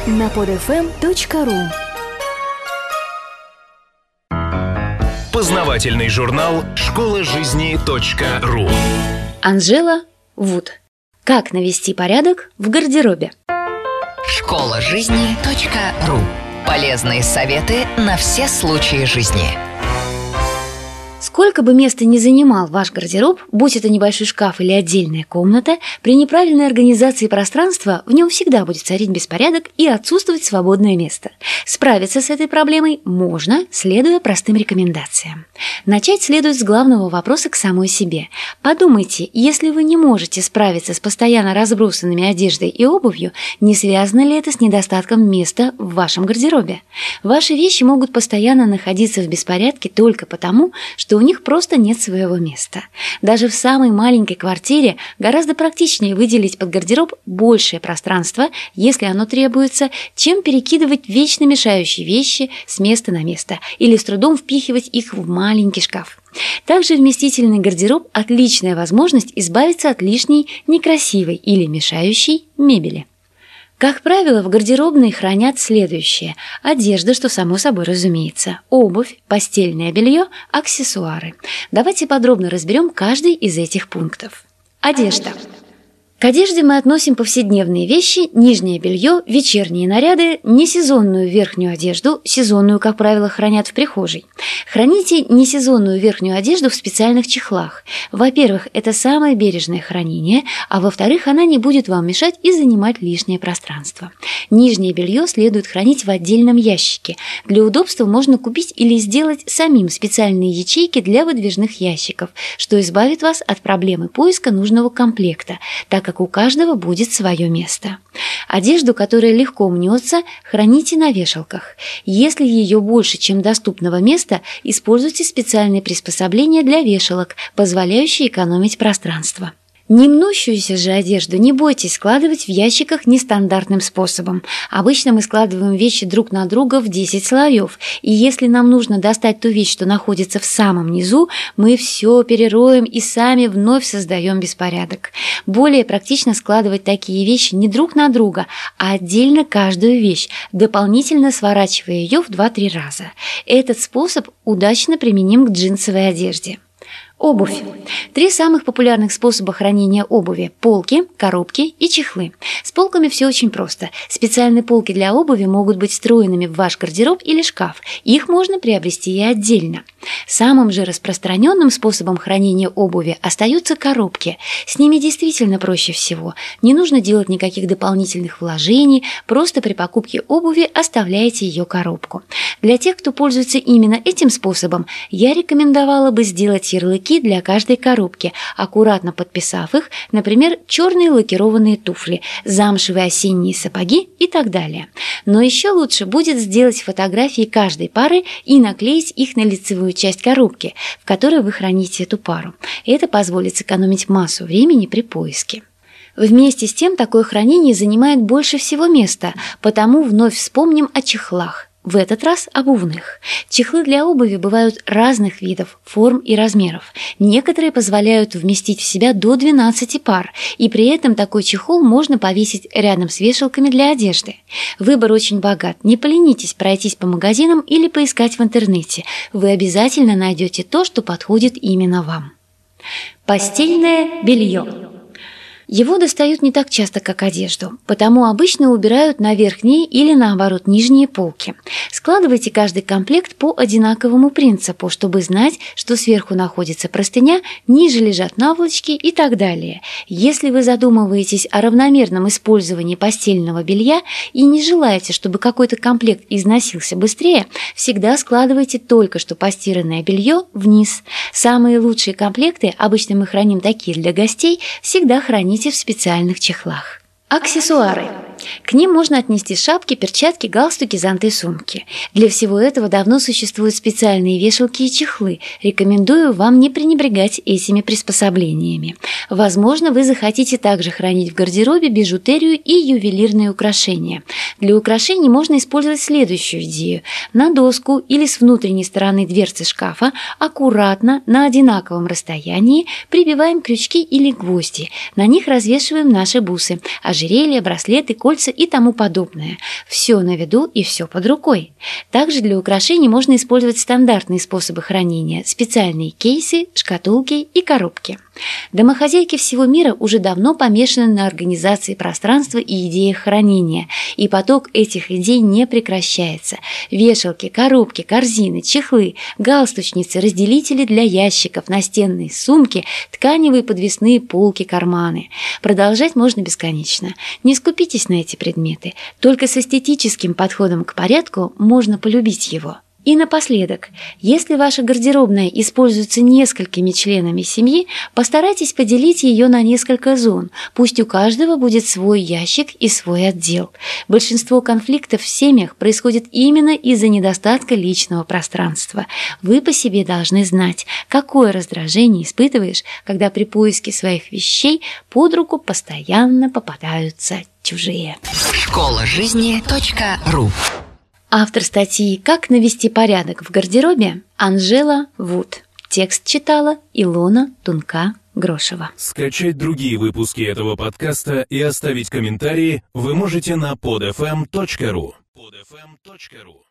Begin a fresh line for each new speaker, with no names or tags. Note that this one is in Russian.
на podfm.ru.
Познавательный журнал «Школа жизни.ру».
Анжела Вуд. Как навести порядок в гардеробе?
Школа жизни.ру. Полезные советы на все случаи жизни.
Сколько бы места ни занимал ваш гардероб, будь это небольшой шкаф или отдельная комната, при неправильной организации пространства в нем всегда будет царить беспорядок и отсутствовать свободное место. Справиться с этой проблемой можно, следуя простым рекомендациям. Начать следует с главного вопроса к самой себе. Подумайте, если вы не можете справиться с постоянно разбросанными одеждой и обувью, не связано ли это с недостатком места в вашем гардеробе? Ваши вещи могут постоянно находиться в беспорядке только потому, что у них просто нет своего места. Даже в самой маленькой квартире гораздо практичнее выделить под гардероб большее пространство, если оно требуется, чем перекидывать вечно мешающие вещи с места на место или с трудом впихивать их в маленький шкаф. Также вместительный гардероб – отличная возможность избавиться от лишней, некрасивой или мешающей мебели. Как правило, в гардеробной хранят следующее: одежда, что само собой разумеется, обувь, постельное белье, аксессуары. Давайте подробно разберем каждый из этих пунктов. Одежда. К одежде мы относим повседневные вещи, нижнее белье, вечерние наряды, несезонную верхнюю одежду, сезонную, как правило, хранят в прихожей. Храните несезонную верхнюю одежду в специальных чехлах. Во-первых, это самое бережное хранение, а во-вторых, она не будет вам мешать и занимать лишнее пространство. Нижнее белье следует хранить в отдельном ящике. Для удобства можно купить или сделать самим специальные ячейки для выдвижных ящиков, что избавит вас от проблемы поиска нужного комплекта, так как у каждого будет свое место. Одежду, которая легко мнется, храните на вешалках. Если ее больше, чем доступного места, используйте специальные приспособления для вешалок, позволяющие экономить пространство. Немнущуюся же одежду не бойтесь складывать в ящиках нестандартным способом. Обычно мы складываем вещи друг на друга в 10 слоев, и если нам нужно достать ту вещь, что находится в самом низу, мы все перероем и сами вновь создаем беспорядок. Более практично складывать такие вещи не друг на друга, а отдельно каждую вещь, дополнительно сворачивая ее в 2-3 раза. Этот способ удачно применим к джинсовой одежде. Обувь. 3 самых популярных способа хранения обуви – полки, коробки и чехлы. С полками все очень просто. Специальные полки для обуви могут быть встроенными в ваш гардероб или шкаф. Их можно приобрести и отдельно. Самым же распространенным способом хранения обуви остаются коробки. С ними действительно проще всего. Не нужно делать никаких дополнительных вложений, просто при покупке обуви оставляете ее коробку. Для тех, кто пользуется именно этим способом, я рекомендовала бы сделать ярлыки для каждой коробки, аккуратно подписав их, например, черные лакированные туфли, замшевые осенние сапоги и так далее. Но еще лучше будет сделать фотографии каждой пары и наклеить их на лицевую часть коробки, в которой вы храните эту пару. Это позволит сэкономить массу времени при поиске. Вместе с тем, такое хранение занимает больше всего места, потому вновь вспомним о чехлах. В этот раз обувных. Чехлы для обуви бывают разных видов, форм и размеров. Некоторые позволяют вместить в себя до 12 пар, и при этом такой чехол можно повесить рядом с вешалками для одежды. Выбор очень богат. Не поленитесь пройтись по магазинам или поискать в интернете. Вы обязательно найдете то, что подходит именно вам. Постельное белье. Его достают не так часто, как одежду, потому обычно убирают на верхние или, наоборот, нижние полки. Складывайте каждый комплект по одинаковому принципу, чтобы знать, что сверху находится простыня, ниже лежат наволочки и так далее. Если вы задумываетесь о равномерном использовании постельного белья и не желаете, чтобы какой-то комплект износился быстрее, всегда складывайте только что постиранное белье вниз. Самые лучшие комплекты, обычно мы храним такие для гостей, всегда храните в специальных чехлах. Аксессуары. К ним можно отнести шапки, перчатки, галстуки, зонты, сумки. Для всего этого давно существуют специальные вешалки и чехлы. Рекомендую вам не пренебрегать этими приспособлениями. Возможно, вы захотите также хранить в гардеробе бижутерию и ювелирные украшения. Для украшений можно использовать следующую идею. На доску или с внутренней стороны дверцы шкафа аккуратно на одинаковом расстоянии прибиваем крючки или гвозди. На них развешиваем наши бусы, ожерелья, браслеты, кольца и тому подобное. Все на виду и все под рукой. Также для украшений можно использовать стандартные способы хранения, специальные кейсы, шкатулки и коробки. Домохозяйки всего мира уже давно помешаны на организации пространства и идеях хранения, и поток этих идей не прекращается. Вешалки, коробки, корзины, чехлы, галстучницы, разделители для ящиков, настенные сумки, тканевые подвесные полки, карманы. Продолжать можно бесконечно. Не скупитесь на эти предметы. Только с эстетическим подходом к порядку можно полюбить его. И напоследок, если ваша гардеробная используется несколькими членами семьи, постарайтесь поделить ее на несколько зон. Пусть у каждого будет свой ящик и свой отдел. Большинство конфликтов в семьях происходит именно из-за недостатка личного пространства. Вы по себе должны знать, какое раздражение испытываешь, когда при поиске своих вещей под руку постоянно попадаются чужие.
Школажизни.ру.
Автор статьи «Как навести порядок в гардеробе» Анжела Вуд. Текст читала Илона Тунка-Грошева.
Скачать другие выпуски этого подкаста и оставить комментарии вы можете на podfm.ru.